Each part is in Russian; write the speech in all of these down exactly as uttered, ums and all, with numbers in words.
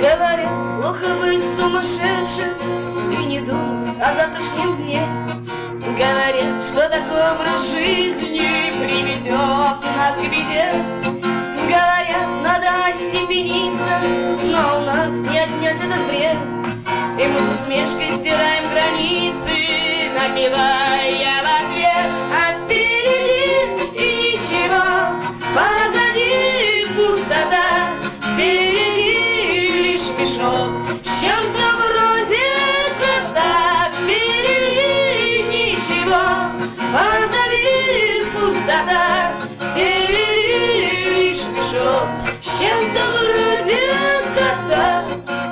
Говорят, плохо быть сумасшедшим и не думать о завтрашнем дне. Говорят, что такой образ жизни приведет нас к беде. Говорят, надо остепениться, но у нас не отнять этот бред. И мы с усмешкой стираем границы, напевая в ответ: а впереди и ничего, позади пустота, впереди лишь мешок с чем-то вроде кота. Впереди ничего, позади пустота, впереди лишь мешок с чем-то вроде кота.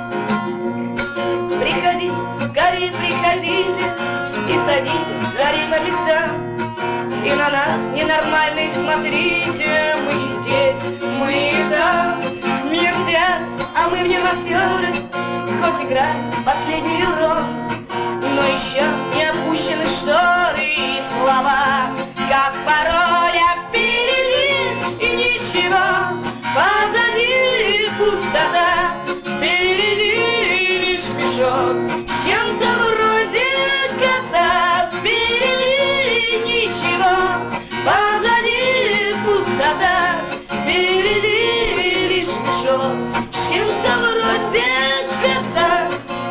Приходите, скорее приходите и садитесь скорее по местам. И на нас, ненормальных, смотрите, мы не здесь, мы и там. Мир театр, а мы в нем актеры, хоть играем последнюю роль, но еще не опущены шторы и слова, как пароль. А впереди и ничего, позади пустота, впереди лишь мешок с чем-то вроде кота. Впереди ничего, позади пустота, впереди лишь мешок с чем-то вроде кота.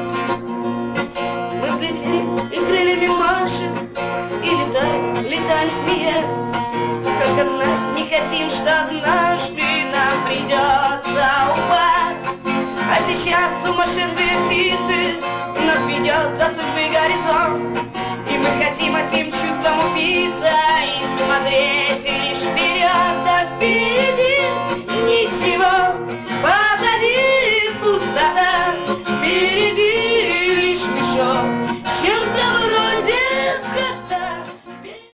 Мы взлетим и крыльями машем, и летаем, летаем, смеясь. Только знать не хотим, что однажды нам придется упасть. А сейчас сумасшествие птицы нас ведет за судьбы горизонт, и мы хотим этим чувством упиться и смотреть лишь вперед. Да впереди